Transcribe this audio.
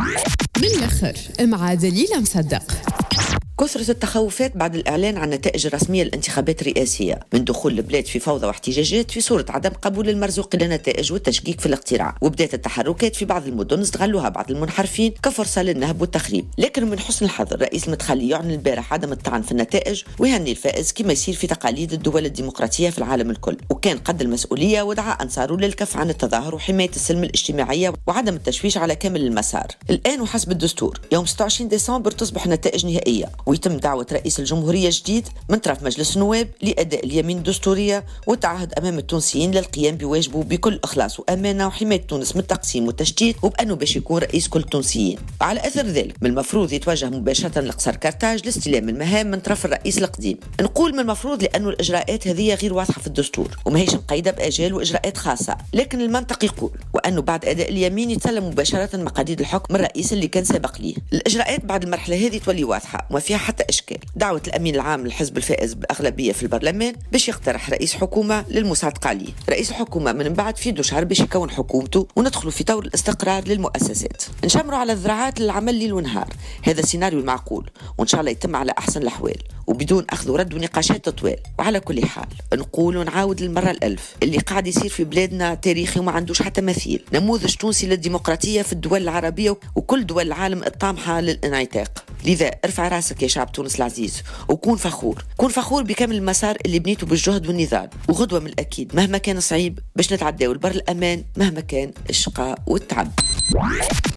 من الآخر مع دليلة مصدق. كثرة التخوفات بعد الإعلان عن النتائج الرسمية للانتخابات الرئاسية من دخول البلاد في فوضى واحتجاجات في صورة عدم قبول المرزوق للنتائج والتشكيك في الاقتراع، وبدأت التحركات في بعض المدن استغلوها بعض المنحرفين كفرصة للنهب والتخريب. لكن من حسن الحظ الرئيس المتخلي يعلن البارح عدم الطعن في النتائج ويهني الفائز كما يصير في تقاليد الدول الديمقراطية في العالم الكل، وكان قد المسؤولية ودعا أنصاره للكف عن التظاهر وحماية السلم الاجتماعية وعدم التشويش على كامل المسار. الآن وحسب الدستور يوم 26 ديسمبر تصبح النتائج نهائية، ويتم دعوة رئيس الجمهورية جديد من طرف مجلس النواب لأداء اليمين الدستورية والتعهد أمام التونسيين للقيام بواجبه بكل إخلاص وأمانة وحماية تونس من التقسيم والتشتيت، وبأنه باش يكون رئيس كل التونسيين. وعلى أثر ذلك من المفروض يتوجه مباشرة لقصر كرتاج لاستلام المهام من طرف الرئيس القديم. نقول من المفروض لأنه الإجراءات هذه غير واضحة في الدستور وماهيش مقيدة بأجال وإجراءات خاصة، لكن المنطق يقول وأنه بعد أداء اليمين يتسلم مباشرة مقاديد الحكم من الرئيس اللي كان سابق ليه. الإجراءات بعد المرحلة هذه تولي واضحة وما فيها حتى إشكال. دعوة الأمين العام للحزب الفائز بالأغلبية في البرلمان باش يقترح رئيس حكومة للمصادقة عليه. رئيس الحكومة من بعد في يده شهر باش يكون حكومته وندخلوا في طور الاستقرار للمؤسسات، نشمروا على الذراعات للعمل ليل ونهار. هذا السيناريو المعقول وإن شاء الله يتم على أحسن الأحوال وبدون أخذ ورد ونقاشات طوال. وعلى كل حال نقول ونعاود للمرة الألف اللي قاعد يصير في بلادنا تاريخي وما عندوش حتى مثيل، نموذج تونسي للديمقراطية في الدول العربية وكل دول العالم الطامحة للانعتاق. لذا ارفع راسك يا شعب تونس العزيز وكون فخور، كون فخور بكامل المسار اللي بنيته بالجهد والنضال، وغدوة من الأكيد مهما كان صعيب باش نتعداو البر الأمان مهما كان الشقاء والتعب.